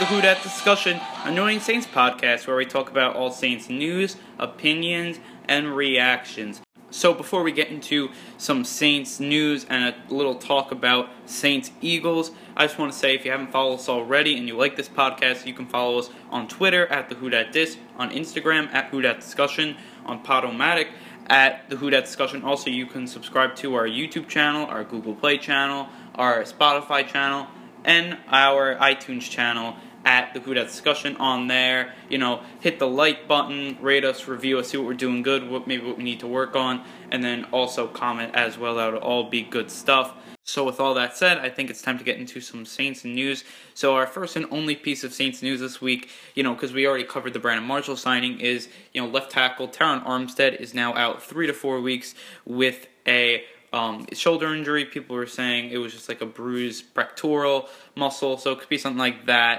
the Who Dat Discussion, a New Orleans Saints podcast where we talk about all Saints news, opinions, and reactions. So before we get into some Saints news and a little talk about Saints Eagles, I just want to say if you haven't followed us already and you like this podcast, you can follow us on Twitter at the Who Dat Dis, on Instagram at Who Dat Discussion, on Podomatic at the Who Dat Discussion. Also, you can subscribe to our YouTube channel, our Google Play channel, our Spotify channel, and our iTunes channel at the Who Dat Discussion. On there, hit the like button, rate us, review us, see what we're doing good, what we need to work on, and then also comment as well. That would all be good stuff. So with all that said, I think it's time to get into some Saints news. So our first and only piece of Saints news this week, because we already covered the Brandon Marshall signing, is, left tackle Terron Armstead is now out 3 to 4 weeks with a shoulder injury. People were saying it was just like a bruised pectoral muscle, so it could be something like that.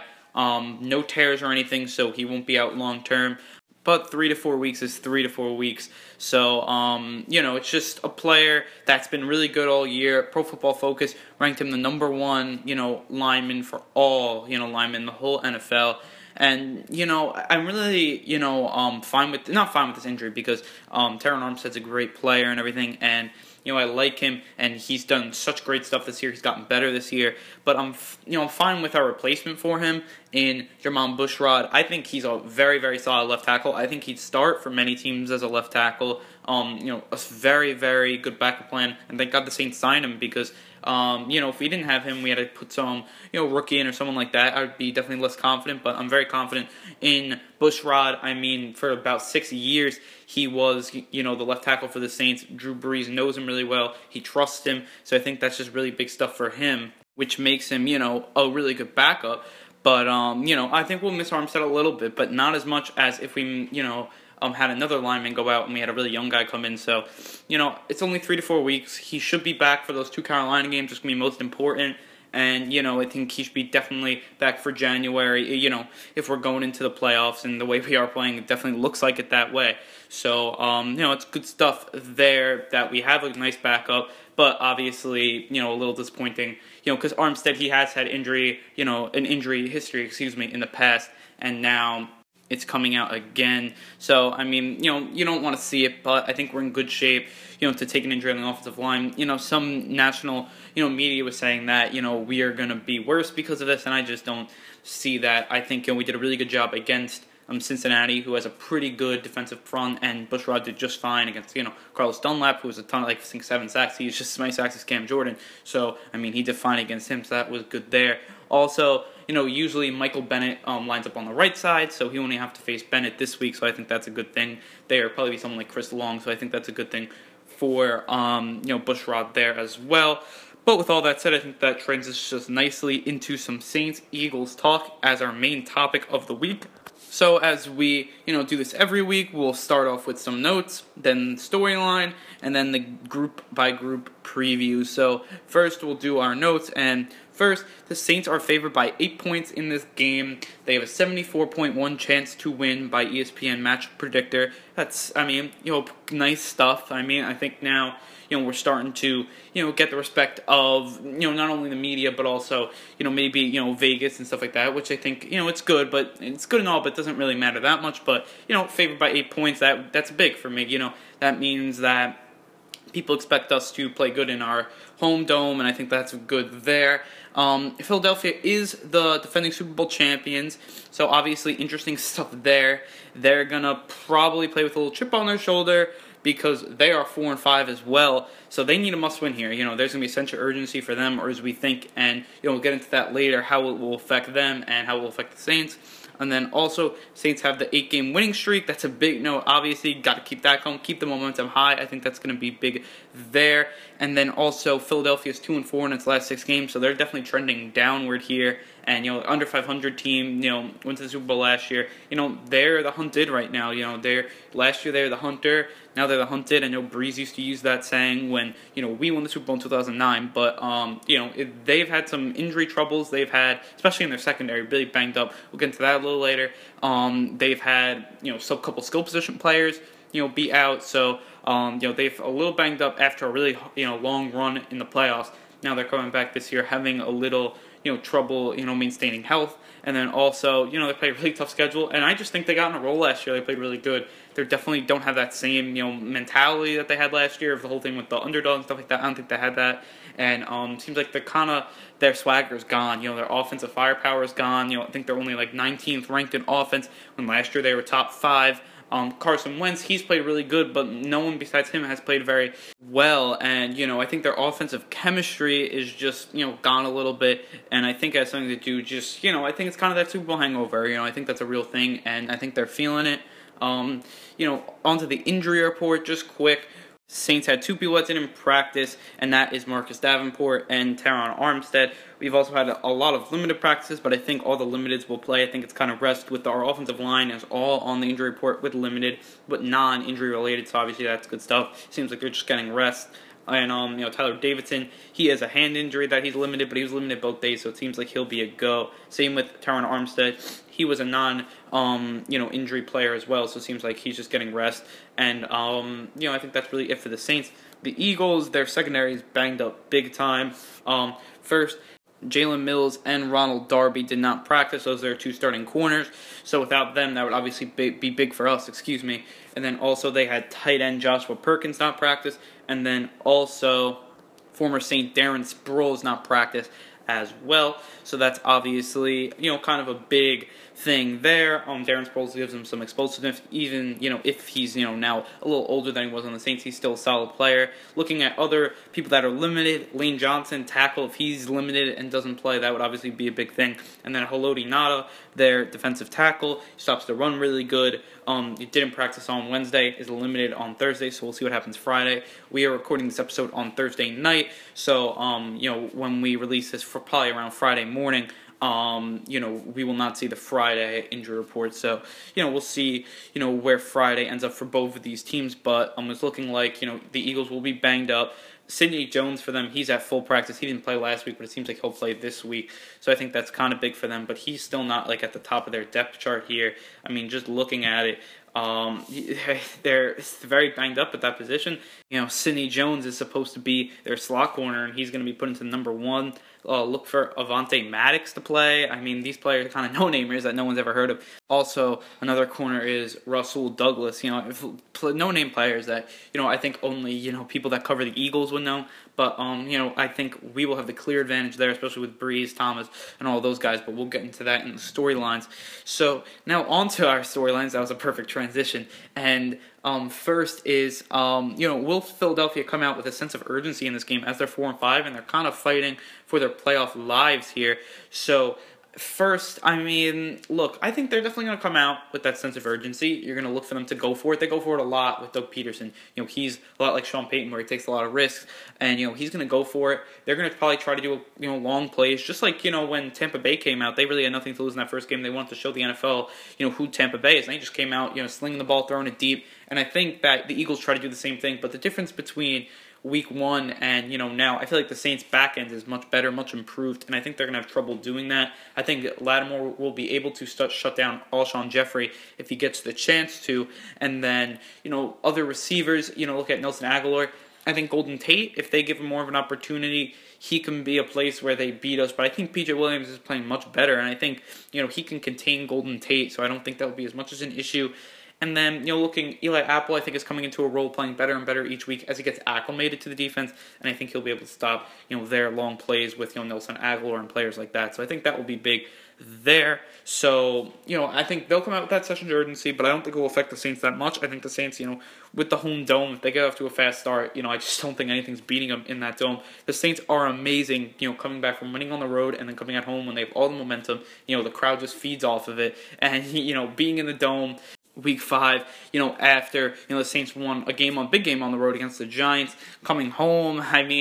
No tears or anything, so he won't be out long term. But 3 to 4 weeks is 3 to 4 weeks. So, it's just a player that's been really good all year. Pro Football Focus ranked him the number one, lineman for all, linemen in the whole NFL. And, I'm really, not fine with this injury because Terron Armstead's a great player and everything, and I like him, and he's done such great stuff this year. He's gotten better this year. But I'm fine with our replacement for him in Jermon Bushrod. I think he's a very, very solid left tackle. I think he'd start for many teams as a left tackle. A very, very good backup plan. And thank God the Saints signed him because, if we didn't have him, we had to put some, rookie in or someone like that. I would be definitely less confident, but I'm very confident in Bushrod. I mean, for about 6 years, he was, the left tackle for the Saints. Drew Brees knows him really well. He trusts him. So I think that's just really big stuff for him, which makes him, a really good backup. But, I think we'll miss Armstead a little bit, but not as much as if we, had another lineman go out and we had a really young guy come in. So, it's only 3 to 4 weeks. He should be back for those 2 Carolina games. It's going to be most important. And, I think he should be definitely back for January, if we're going into the playoffs. And the way we are playing, it definitely looks like it that way. So, it's good stuff there that we have a nice backup. But obviously, a little disappointing, because Armstead, he has had injury, an injury history, in the past. And now it's coming out again. So, I mean, you don't want to see it, but I think we're in good shape, to take an injury on the offensive line. Some national, media was saying that, we are going to be worse because of this, and I just don't see that. I think, we did a really good job against Cincinnati, who has a pretty good defensive front, and Bushrod did just fine against, Carlos Dunlap, who was a ton of, 7 sacks. He's just as many sacks as Cam Jordan. So, I mean, he did fine against him, so that was good there. Also, usually Michael Bennett lines up on the right side, so he only have to face Bennett this week, so I think that's a good thing there. Probably be someone like Chris Long, so I think that's a good thing for, Bushrod there as well. But with all that said, I think that transitions nicely into some Saints-Eagles talk as our main topic of the week. So as we, do this every week, we'll start off with some notes, then storyline, and then the group-by-group preview. So first we'll do our notes, and first, the Saints are favored by 8 points in this game. They have a 74.1 chance to win by ESPN Match Predictor. That's, nice stuff. I think now, we're starting to, get the respect of, not only the media, but also, maybe, Vegas and stuff like that, which I think, it's good, but it's good and all, but it doesn't really matter that much. But, favored by 8 points, that's big for me. That means that people expect us to play good in our home dome, and I think that's good there. Philadelphia is the defending Super Bowl champions, so obviously interesting stuff there. They're going to probably play with a little chip on their shoulder because they are 4-5 as well, so they need a must-win here. There's going to be a sense of urgency for them, or as we think, and we'll get into that later, how it will affect them and how it will affect the Saints. And then also, Saints have the 8-game winning streak. That's a big note. Obviously, got to keep that going, keep the momentum high. I think that's going to be big there. And then also, Philadelphia's 2-4 in its last 6 games, so they're definitely trending downward here. And, under 500 team, went to the Super Bowl last year. They're the hunted right now. Last year they were the hunter. Now they're the hunted. I know Breeze used to use that saying when, we won the Super Bowl in 2009. But, they've had some injury troubles. They've had, especially in their secondary, really banged up. We'll get into that a little later. They've had, some couple skill position players, be out. So, they've a little banged up after a really, long run in the playoffs. Now they're coming back this year having a little, trouble, maintaining health. And then also, they played a really tough schedule. And I just think they got in a roll last year. They played really good. They definitely don't have that same, mentality that they had last year of the whole thing with the underdog and stuff like that. I don't think they had that. And seems like their swagger is gone. Their offensive firepower is gone. I think they're only like 19th ranked in offense when last year they were top 5. Carson Wentz, he's played really good, but no one besides him has played very well. And, I think their offensive chemistry is just, gone a little bit. And I think it has something to do just, I think it's kind of that Super Bowl hangover. I think that's a real thing, and I think they're feeling it. Onto the injury report, just quick. Saints had 2 people that didn't practice, and that is Marcus Davenport and Terron Armstead. We've also had a lot of limited practices, but I think all the limiteds will play. I think it's kind of rest with our offensive line is all on the injury report with limited, but non-injury related, so obviously that's good stuff. Seems like they're just getting rest. And, Tyler Davidson, he has a hand injury that he's limited, but he was limited both days, so it seems like he'll be a go. Same with Terron Armstead. He was a injury player as well, so it seems like he's just getting rest. And, I think that's really it for the Saints. The Eagles, their secondary is banged up big time. First, Jalen Mills and Ronald Darby did not practice. Those are their 2 starting corners. So without them, that would obviously be big for us, And then also they had tight end Joshua Perkins not practice. And then also former Saint Darren Sproles not practice as well. So that's obviously, kind of a big thing there. Darren Sproles gives him some explosiveness, even, if he's, now a little older than he was on the Saints, he's still a solid player. Looking at other people that are limited, Lane Johnson, tackle, if he's limited and doesn't play, that would obviously be a big thing. And then Haloti Ngata, their defensive tackle, stops the run really good. He didn't practice on Wednesday, is limited on Thursday, so we'll see what happens Friday. We are recording this episode on Thursday night, so, when we release this for probably around Friday morning, we will not see the Friday injury report. So, we'll see, where Friday ends up for both of these teams. But it's looking like, the Eagles will be banged up. Sidney Jones for them, he's at full practice. He didn't play last week, but it seems like he'll play this week. So I think that's kind of big for them. But he's still not like at the top of their depth chart here. I mean, just looking at it, they're very banged up at that position. Sidney Jones is supposed to be their slot corner, and he's going to be put into number 1. Look for Avonte Maddox to play. I mean, these players are kind of no-namers that no one's ever heard of. Also, another corner is Rasul Douglas. No-name players that, I think only, people that cover the Eagles would know. But, I think we will have the clear advantage there, especially with Breeze, Thomas, and all those guys. But we'll get into that in the storylines. So, now on to our storylines. That was a perfect transition. And first is, will Philadelphia come out with a sense of urgency in this game as they're 4-5, and they're kind of fighting for their playoff lives here. So, first, I think they're definitely going to come out with that sense of urgency. You're going to look for them to go for it. They go for it a lot with Doug Peterson. He's a lot like Sean Payton, where he takes a lot of risks, and, he's going to go for it. They're going to probably try to do, long plays, just like, when Tampa Bay came out. They really had nothing to lose in that first game. They wanted to show the NFL, who Tampa Bay is, and they just came out, slinging the ball, throwing it deep, and I think that the Eagles try to do the same thing, but the difference between Week 1 and, now, I feel like the Saints' back end is much better, much improved, and I think they're going to have trouble doing that. I think Lattimore will be able to shut down Alshon Jeffrey if he gets the chance to, and then, other receivers, look at Nelson Aguilar. I think Golden Tate, if they give him more of an opportunity, he can be a place where they beat us, but I think P.J. Williams is playing much better, and I think, he can contain Golden Tate, so I don't think that will be as much as an issue. And then, looking, Eli Apple, I think, is coming into a role playing better and better each week as he gets acclimated to the defense, and I think he'll be able to stop, their long plays with, Nelson Aguilar and players like that. So I think that will be big there. So, I think they'll come out with that session of urgency, but I don't think it will affect the Saints that much. I think the Saints, with the home dome, if they get off to a fast start, I just don't think anything's beating them in that dome. The Saints are amazing, coming back from winning on the road and then coming at home when they have all the momentum. The crowd just feeds off of it, and, being in the dome Week 5, after, the Saints won a big game on the road against the Giants, coming home,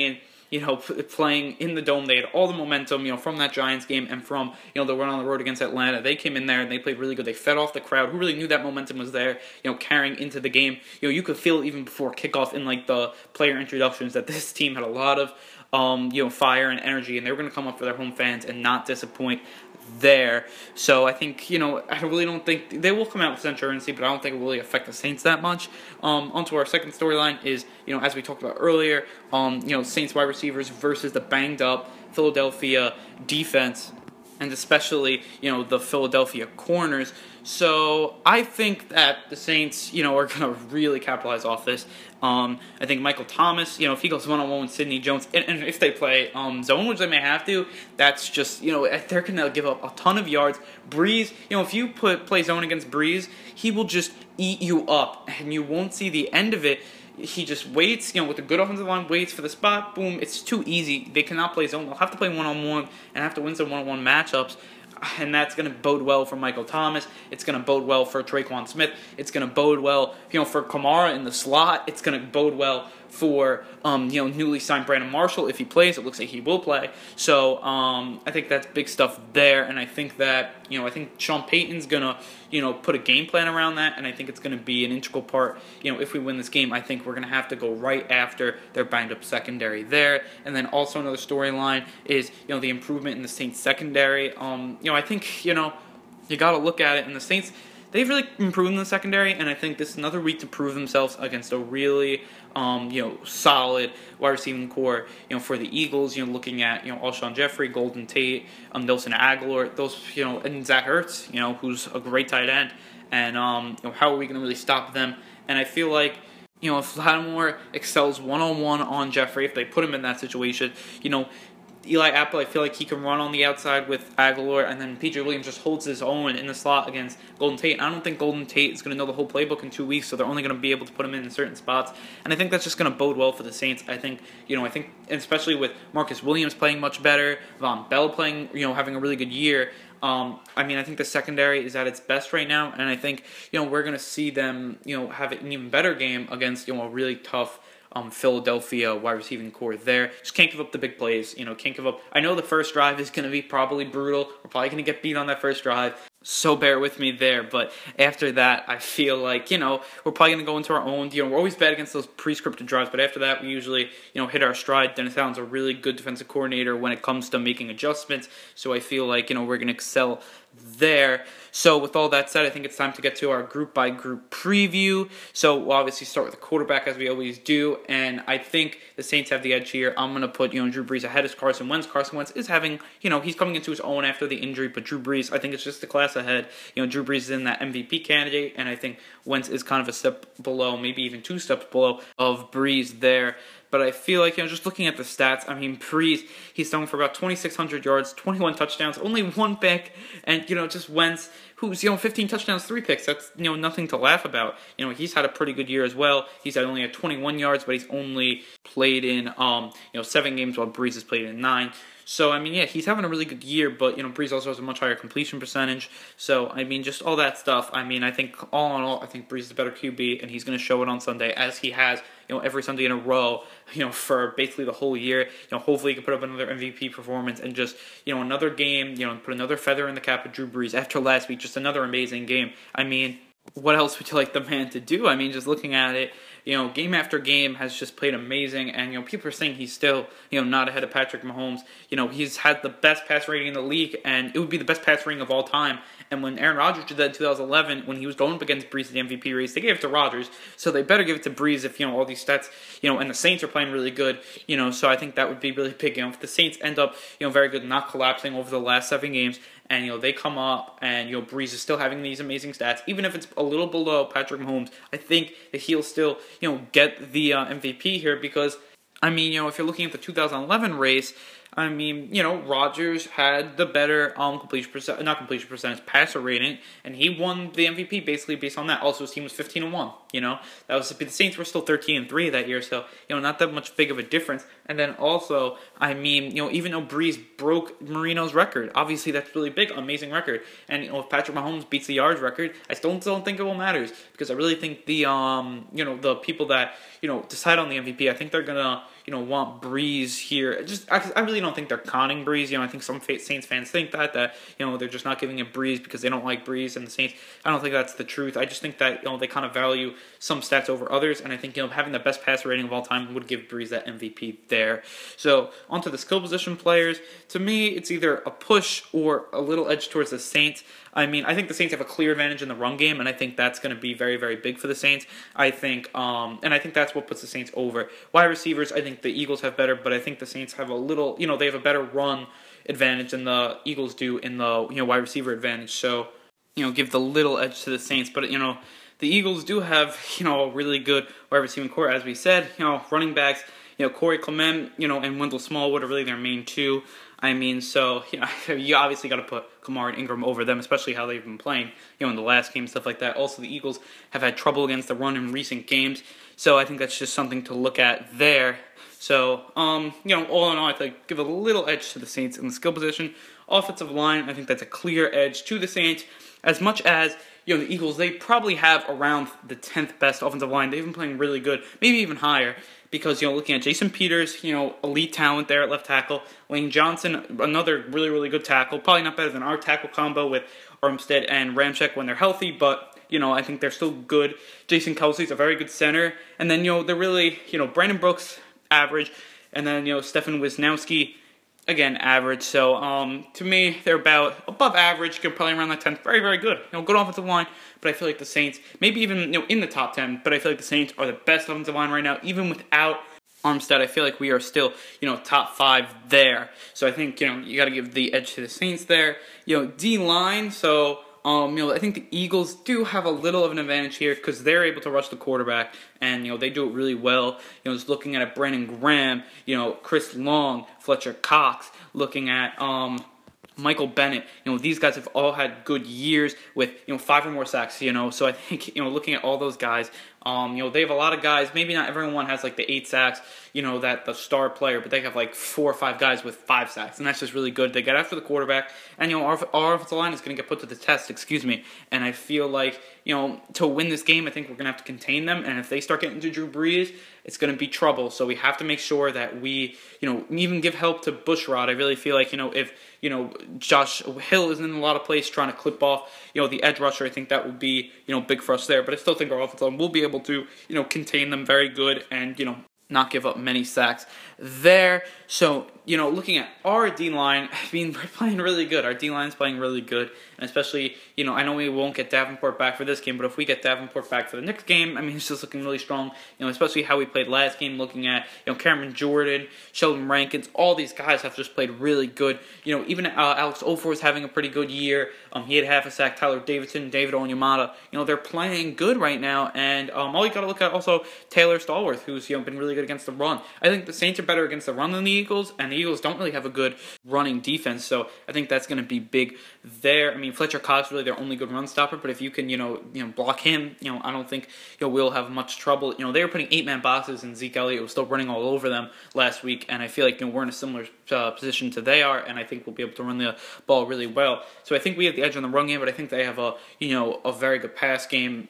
playing in the dome, they had all the momentum, from that Giants game and from, the run on the road against Atlanta. They came in there and they played really good. They fed off the crowd, who really knew that momentum was there, carrying into the game. You could feel even before kickoff in, the player introductions that this team had a lot of, fire and energy, and they were going to come up for their home fans and not disappoint there. So I think, I really don't think they will come out with urgency, but I don't think it will really affect the Saints that much. Onto our second storyline is, as we talked about earlier, Saints wide receivers versus the banged up Philadelphia defense, and especially, the Philadelphia corners. So I think that the Saints, are going to really capitalize off this. I think Michael Thomas, if he goes one-on-one with Sidney Jones, and if they play zone, which they may have to, that's just, they're going to give up a ton of yards. Breeze, if you play zone against Breeze, he will just eat you up, and you won't see the end of it. He just waits, with a good offensive line, waits for the spot, boom, it's too easy. They cannot play zone. They'll have to play one-on-one and have to win some one-on-one matchups, and that's going to bode well for Michael Thomas. It's going to bode well for Traquan Smith. It's going to bode well, for Kamara in the slot. It's going to bode well for, newly signed Brandon Marshall. If he plays, it looks like he will play. So, I think that's big stuff there, and I think that, I think Sean Payton's going to, put a game plan around that, and I think it's going to be an integral part. If we win this game, I think we're going to have to go right after their banged-up secondary there. And then also another storyline is, the improvement in the Saints secondary. I think, you got to look at it, and the Saints, they've really improved in the secondary, and I think this is another week to prove themselves against a really, solid wide receiving core, for the Eagles, looking at, Alshon Jeffrey, Golden Tate, Nelson Aguilar, those, and Zach Ertz, who's a great tight end, and, how are we going to really stop them? And I feel like, if Lattimore excels one-on-one on Jeffrey, if they put him in that situation, Eli Apple, I feel like he can run on the outside with Aguilar, and then PJ Williams just holds his own in the slot against Golden Tate. I don't think Golden Tate is going to know the whole playbook in 2 weeks, so they're only going to be able to put him in certain spots. And I think that's just going to bode well for the Saints. I think, especially with Marcus Williams playing much better, Von Bell playing, having a really good year. I think the secondary is at its best right now, and I think, we're going to see them, have an even better game against, a really tough Philadelphia wide receiving core there. Just can't give up the big plays. Can't give up. I know the first drive is going to be probably brutal. We're probably going to get beat on that first drive. So bear with me there. But after that, I feel like, we're probably going to go into our own. We're always bad against those pre-scripted drives. But after that, we usually, hit our stride. Dennis Allen's a really good defensive coordinator when it comes to making adjustments. So I feel like, we're going to excel there. So with all that said, I think it's time to get to our group-by-group preview. So we'll obviously start with the quarterback as we always do, and I think the Saints have the edge here. I'm going to put, Drew Brees ahead of Carson Wentz. Carson Wentz is having, he's coming into his own after the injury, but Drew Brees, I think it's just a class ahead. Drew Brees is in that MVP candidate, and I think Wentz is kind of a step below, maybe even 2 steps below of Brees there. But I feel like, just looking at the stats, Brees, he's thrown for about 2,600 yards, 21 touchdowns, only 1 pick, and, just Wentz, who's, 15 touchdowns, 3 picks. That's, nothing to laugh about. He's had a pretty good year as well. He's only at 21 yards, but he's only played in, 7 games while Brees has played in 9. So, he's having a really good year, but, Brees also has a much higher completion percentage. So, just all that stuff. I think, all in all, I think Brees is a better QB, and he's going to show it on Sunday, as he has, every Sunday in a row, for basically the whole year. Hopefully he can put up another MVP performance and just, another game, put another feather in the cap of Drew Brees. After last week, just another amazing game. What else would you like the man to do? Just looking at it, game after game has just played amazing, and, people are saying he's still, not ahead of Patrick Mahomes. He's had the best pass rating in the league, and it would be the best pass rating of all time. And when Aaron Rodgers did that in 2011, when he was going up against Brees in the MVP race, they gave it to Rodgers, so they better give it to Brees if, all these stats, and the Saints are playing really good, so I think that would be really big. If the Saints end up, very good, not collapsing over the last 7 games, and, they come up, and, Brees is still having these amazing stats, even if it's a little below Patrick Mahomes, I think that he'll still, get the MVP here, because, if you're looking at the 2011 race, Rodgers had the better passer rating, and he won the MVP basically based on that. Also, his team was 15-1. That was the Saints were still 13-3 that year, so not that much big of a difference. And then also, even though Brees broke Marino's record, obviously that's really big, amazing record. And if Patrick Mahomes beats the yards record, I still don't think it will matters, because I really think the the people that decide on the MVP, I think they're gonna want Breeze here. I really don't think they're conning Breeze. I think some Saints fans think that they're just not giving it Breeze because they don't like Breeze, and the Saints. I don't think that's the truth. I just think that they kind of value some stats over others, and I think having the best passer rating of all time would give Breeze that MVP there. So onto the skill position players. To me, it's either a push or a little edge towards the Saints. I think the Saints have a clear advantage in the run game, and I think that's going to be very, very big for the Saints. I think that's what puts the Saints over. Wide receivers, I think the Eagles have better, but I think the Saints have a little, they have a better run advantage than the Eagles do in the wide receiver advantage. So, give the little edge to the Saints, but the Eagles do have a really good wide receiving core, as we said. Running backs, Corey Clement, and Wendell Smallwood are really their main two. So, you obviously got to put Kamara and Ingram over them, especially how they've been playing, in the last game, stuff like that. Also, the Eagles have had trouble against the run in recent games, so I think that's just something to look at there. So, all in all, I think give a little edge to the Saints in the skill position. Offensive line, I think that's a clear edge to the Saints, as much as the Eagles, they probably have around the 10th best offensive line. They've been playing really good, maybe even higher. Because, looking at Jason Peters, elite talent there at left tackle. Lane Johnson, another really, really good tackle. Probably not better than our tackle combo with Armstead and Ramczyk when they're healthy, but, I think they're still good. Jason Kelsey's a very good center. And then, they're really, Brandon Brooks, average. And then, Stefan Wisniewski, again, average. So, to me, they're about above average, probably around that 10th. Very, very good. Good offensive line. But I feel like the Saints, maybe even in the top 10, but I feel like the Saints are the best offensive line right now. Even without Armstead, I feel like we are still, top 5 there. So I think, you got to give the edge to the Saints there. D-line, so, I think the Eagles do have a little of an advantage here because they're able to rush the quarterback, and, they do it really well. Just looking at Brandon Graham, Chris Long, Fletcher Cox, looking at, Michael Bennett, these guys have all had good years with, 5 or more sacks, so I think, looking at all those guys, they have a lot of guys, maybe not everyone has like the 8 sacks, that the star player, but they have like 4 or 5 guys with 5 sacks, and that's just really good. They get after the quarterback, and, our offensive line is going to get put to the test, and I feel like, to win this game, I think we're going to have to contain them, and if they start getting to Drew Brees, it's going to be trouble, so we have to make sure that we, even give help to Bushrod. I really feel like, if, Josh Hill is in a lot of plays trying to clip off, the edge rusher, I think that would be, big for us there, but I still think our offensive line will be able to, contain them very good and, not give up many sacks there. So, looking at our D-line, we're playing really good. Our D-line is playing really good. And especially, I know we won't get Davenport back for this game, but if we get Davenport back for the next game, it's just looking really strong. Especially how we played last game, looking at, Cameron Jordan, Sheldon Rankins, all these guys have just played really good. Even Alex Ofor is having a pretty good year. He had half a sack. Tyler Davidson, David Onyemata, they're playing good right now. And all you got to look at also Taylor Stallworth, who's, been really good against the run. I think the Saints are better against the run than the Eagles, and the Eagles don't really have a good running defense, so I think that's going to be big there. Fletcher Cox really their only good run stopper, but if you can, block him, I don't think we'll have much trouble. They were putting 8-man boxes, and Zeke Elliott was still running all over them last week, and I feel like we're in a similar position to they are, and I think we'll be able to run the ball really well. So I think we have the edge on the run game, but I think they have a very good rushing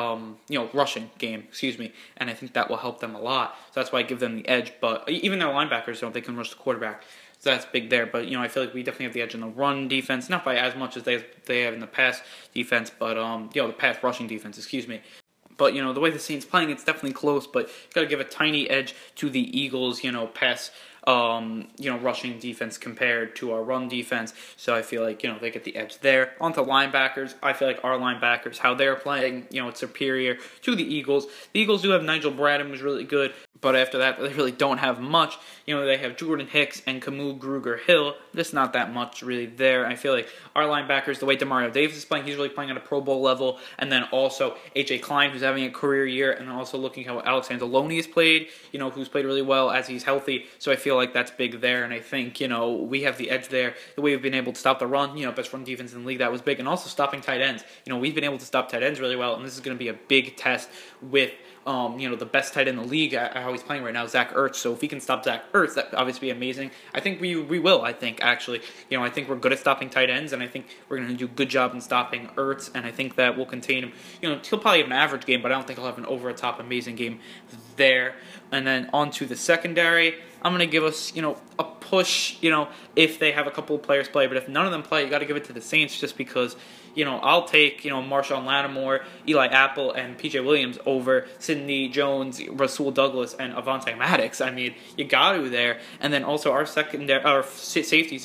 game, and I think that will help them a lot. So that's why I give them the edge. But even their linebackers they can rush the quarterback. So that's big there. But, I feel like we definitely have the edge in the run defense. Not by as much as they have in the pass defense, but, the pass rushing defense, But, the way the Saints playing, it's definitely close. But you got to give a tiny edge to the Eagles, pass rushing defense compared to our run defense. So I feel like, they get the edge there. On to linebackers. I feel like our linebackers, how they're playing, it's superior to the Eagles. The Eagles do have Nigel Bradham, who's really good. But after that, they really don't have much. They have Jordan Hicks and Camus Grugier-Hill. There's not that much really there. I feel like our linebackers, the way Demario Davis is playing, he's really playing at a Pro Bowl level. And then also A.J. Klein, who's having a career year. And also looking how Alex Anzalone has played, who's played really well as he's healthy. So I feel like that's big there, and I think, we have the edge there. The way we've been able to stop the run, best run defense in the league, that was big, and also stopping tight ends. We've been able to stop tight ends really well, and this is going to be a big test with the best tight end in the league, how he's playing right now, Zach Ertz. So if we can stop Zach Ertz, that would obviously be amazing. I think we will, actually. I think we're good at stopping tight ends, and I think we're going to do a good job in stopping Ertz, and I think that we'll contain him. He'll probably have an average game, but I don't think he'll have an over-the-top amazing game there. And then on to the secondary. I'm going to give us, a push, if they have a couple of players play. But if none of them play, you got to give it to the Saints just because, I'll take, Marshawn Lattimore, Eli Apple, and P.J. Williams over Sidney Jones, Rasul Douglas, and Avonte Maddox. I mean, you got to there. And then also our safeties,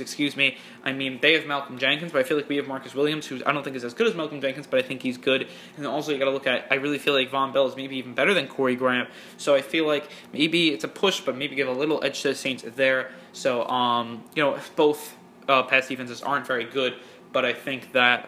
they have Malcolm Jenkins, but I feel like we have Marcus Williams, who I don't think is as good as Malcolm Jenkins, but I think he's good. And then also you got to look at, I really feel like Von Bell is maybe even better than Corey Graham. So I feel like maybe it's a push, but maybe give a little edge to the Saints there. So, both pass defenses aren't very good, but I think that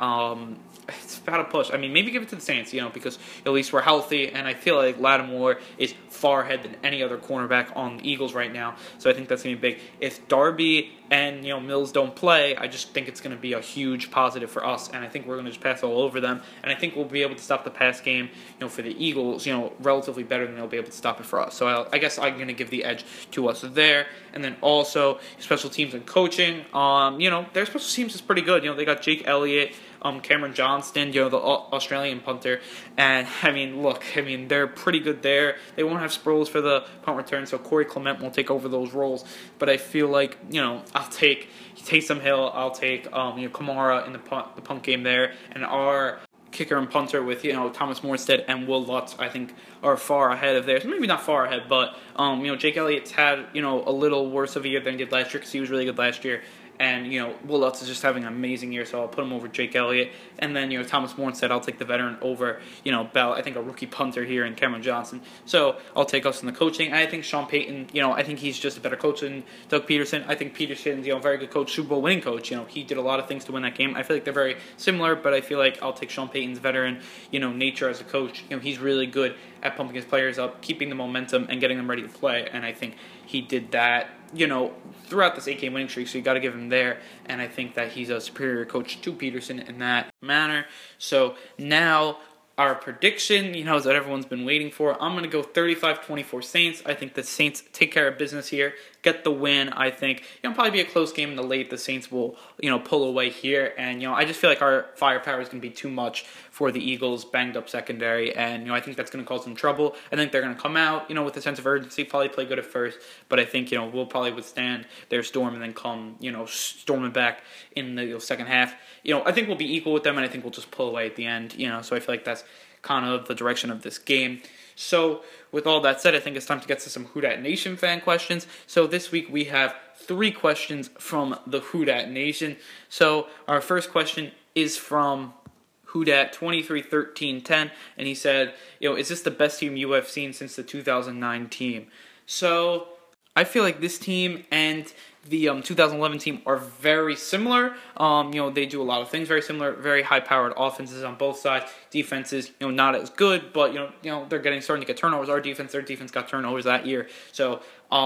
it's about a push. Maybe give it to the Saints, because at least we're healthy, and I feel like Lattimore is far ahead than any other cornerback on the Eagles right now, so I think that's going to be big. If Darby and, Mills don't play, I just think it's going to be a huge positive for us, and I think we're going to just pass all over them, and I think we'll be able to stop the pass game, for the Eagles, relatively better than they'll be able to stop it for us. So I guess I'm going to give the edge to us there, and then also special teams and coaching. Their special teams is pretty good. They got Jake Elliott, Cameron Johnston, the Australian punter, and they're pretty good there. They won't have Sproles for the punt return, so Corey Clement will take over those roles. But I feel like I'll take Taysom Hill, I'll take Kamara in the punt game there, and our kicker and punter with Thomas Morstead and Will Lutz, I think, are far ahead of theirs. Maybe not far ahead, but Jake Elliott's had a little worse of a year than he did last year because he was really good last year. And, Will Lutz is just having an amazing year, so I'll put him over Jake Elliott. And then, Thomas Morstead, I'll take the veteran over, Bell. I think a rookie punter here in Cameron Johnson. So I'll take us in the coaching. I think Sean Payton, I think he's just a better coach than Doug Peterson. I think Peterson's, a very good coach, Super Bowl winning coach. He did a lot of things to win that game. I feel like they're very similar, but I feel like I'll take Sean Payton's veteran, nature as a coach. He's really good at pumping his players up, keeping the momentum, and getting them ready to play. And I think he did that, throughout this 8-game winning streak, so you got to give him there. And I think that he's a superior coach to Peterson in that manner. So now our prediction, is what everyone's been waiting for. I'm going to go 35-24 Saints. I think the Saints take care of business here, get the win. I think, probably be a close game in the late. The Saints will, pull away here. And, I just feel like our firepower is going to be too much for the Eagles' banged-up secondary. And, I think that's going to cause them trouble. I think they're going to come out, with a sense of urgency, probably play good at first. But I think, we'll probably withstand their storm and then come, storming back in the second half. I think we'll be equal with them, and I think we'll just pull away at the end, So I feel like that's kind of the direction of this game. So with all that said, I think it's time to get to some Who Dat Nation fan questions. So this week we have 3 questions from the Who Dat Nation. So our first question is from Who Dat 231310, and he said, is this the best team you have seen since the 2009 team? So I feel like this team and the 2011 team are very similar. They do a lot of things very similar, very high-powered offenses on both sides. Defenses, not as good, but, they're starting to get turnovers. Their defense got turnovers that year. So,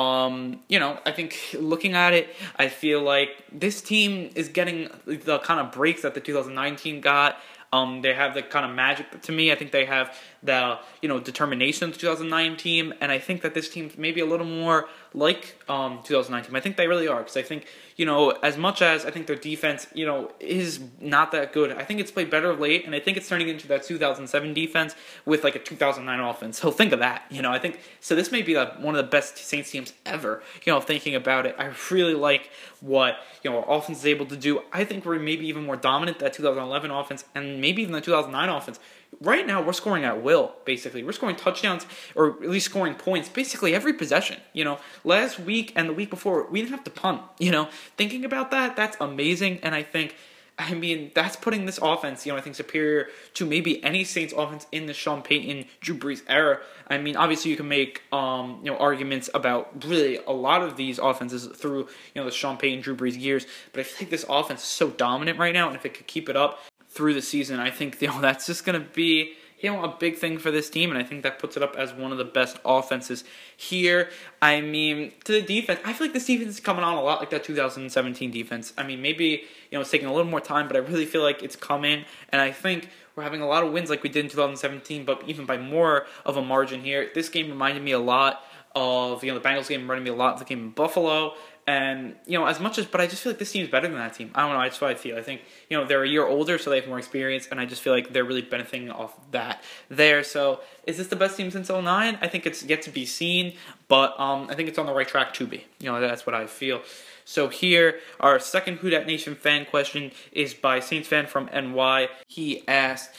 I think looking at it, I feel like this team is getting the kind of breaks that the 2019 got. They have the kind of magic to me. I think they have the determination of the 2009 team, and I think that this team's maybe a little more like 2009 team. I think they really are, because I think as much as I think their defense is not that good, I think it's played better of late, and I think it's turning into that 2007 defense with like a 2009 offense. So think of that. I think so. This may be one of the best Saints teams ever. Thinking about it, I really like what our offense is able to do. I think we're maybe even more dominant than that 2011 offense, and maybe even the 2009 offense. Right now, we're scoring at will, basically. We're scoring touchdowns, or at least scoring points, basically every possession. Last week and the week before, we didn't have to punt. Thinking about that, that's amazing, and I think, that's putting this offense, I think, superior to maybe any Saints offense in the Sean Payton, Drew Brees era. Obviously you can make, arguments about really a lot of these offenses through, the Sean Payton, Drew Brees years, but I think this offense is so dominant right now, and if it could keep it up through the season, I think, that's just going to be, a big thing for this team, and I think that puts it up as one of the best offenses here. I mean, to the defense, I feel like this defense is coming on a lot like that 2017 defense. I mean, maybe, it's taking a little more time, but I really feel like it's coming, and I think we're having a lot of wins like we did in 2017, but even by more of a margin here. This game reminded me a lot of, the Bengals game reminded me a lot of the game in Buffalo. And, but I just feel like this team's better than that team. I don't know, that's what I feel. I think, they're a year older, so they have more experience, and I just feel like they're really benefiting off that there. So, is this the best team since 2009? I think it's yet to be seen, but I think it's on the right track to be. That's what I feel. So here, our second Who Dat Nation fan question is by Saints fan from NY. He asked,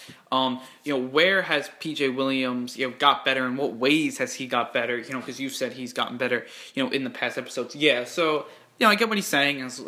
where has PJ Williams, got better, and what ways has he got better? Because you said he's gotten better, in the past episodes. Yeah, so, I get what he's saying. It's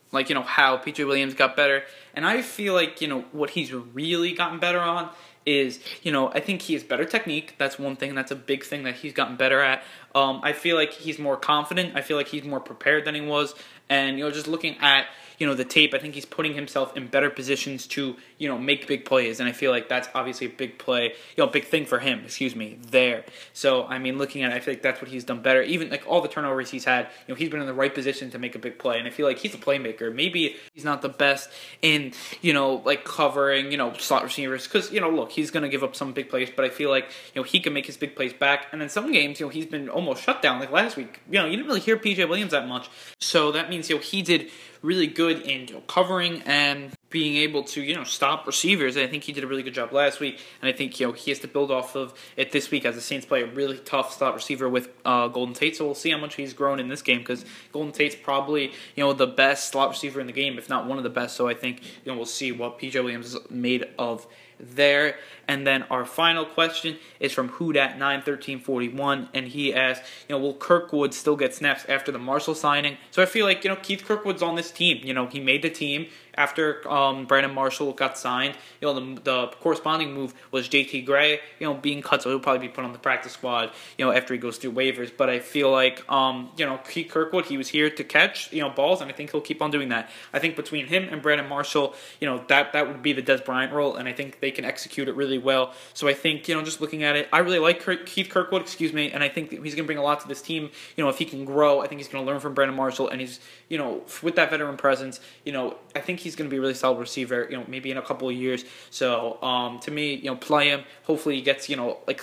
how PJ Williams got better. And I feel like, what he's really gotten better on is, I think he has better technique. That's one thing. That's a big thing that he's gotten better at. I feel like he's more confident. I feel like he's more prepared than he was. And, just looking at, the tape, I think he's putting himself in better positions to, make big plays. And I feel like that's obviously a big play, big thing for him, there. So, I mean, looking at it, I feel like that's what he's done better. Even, all the turnovers he's had, he's been in the right position to make a big play. And I feel like he's a playmaker. Maybe he's not the best in, covering, slot receivers. Because, look, he's going to give up some big plays. But I feel like, he can make his big plays back. And in some games, he's been almost shut down. Like last week, you didn't really hear PJ Williams that much. So that means, he did really good in covering and being able to, stop receivers. And I think he did a really good job last week. And I think, he has to build off of it this week as the Saints play a really tough slot receiver with Golden Tate. So we'll see how much he's grown in this game because Golden Tate's probably, the best slot receiver in the game, if not one of the best. So I think, we'll see what PJ Williams is made of there. And then our final question is from WhoDat91341, and he asked, will Kirkwood still get snaps after the Marshall signing? So I feel like, Keith Kirkwood's on this team. He made the team after Brandon Marshall got signed. The corresponding move was JT Gray, being cut, so he'll probably be put on the practice squad, after he goes through waivers. But I feel like, Keith Kirkwood, he was here to catch, balls, and I think he'll keep on doing that. I think between him and Brandon Marshall, that would be the Dez Bryant role, and I think they can execute it really well. So I think, just looking at it, I really like Keith Kirkwood, and I think he's going to bring a lot to this team. If he can grow, I think he's going to learn from Brandon Marshall, and he's, with that veteran presence, I think he's going to be a really solid receiver, maybe in a couple of years. So, to me, play him. Hopefully he gets,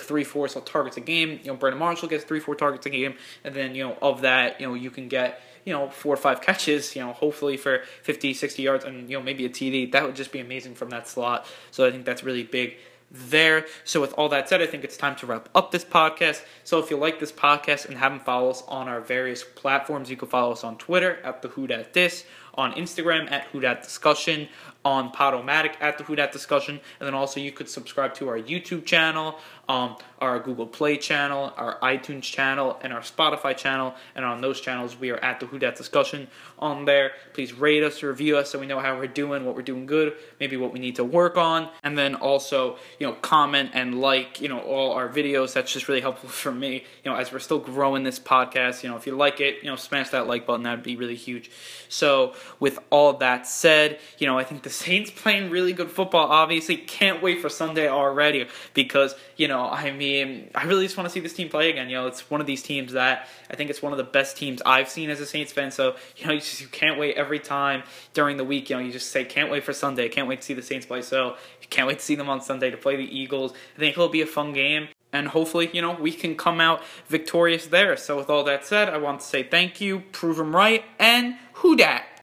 3-4 targets a game. Brandon Marshall gets 3-4 targets a game, and then, of that, you can get, 4 or 5 catches, hopefully for 50, 60 yards and, maybe a TD. That would just be amazing from that slot. So I think that's really big there. So with all that said, I think it's time to wrap up this podcast. So if you like this podcast and haven't followed us on our various platforms, you can follow us on Twitter at the WhoDatDis, on Instagram at WhoDatDiscussion, on Podomatic at the WhoDatDiscussion, and then also you could subscribe to our YouTube channel, our Google Play channel, our iTunes channel, and our Spotify channel. And on those channels, we are at the WhoDatDiscussion on there. Please rate us, review us, so we know how we're doing, what we're doing good, maybe what we need to work on. And then also, comment and like, all our videos. That's just really helpful for me, as we're still growing this podcast. If you like it, smash that like button. That'd be really huge. So with all that said, I think the Saints playing really good football, obviously. Can't wait for Sunday already because, I really just want to see this team play again. It's one of these teams that I think it's one of the best teams I've seen as a Saints fan. So, you can't wait every time during the week. You just say, can't wait for Sunday. Can't wait to see the Saints play. So, can't wait to see them on Sunday to play the Eagles. I think it'll be a fun game. And hopefully, we can come out victorious there. So with all that said, I want to say thank you, prove them right, and who dat?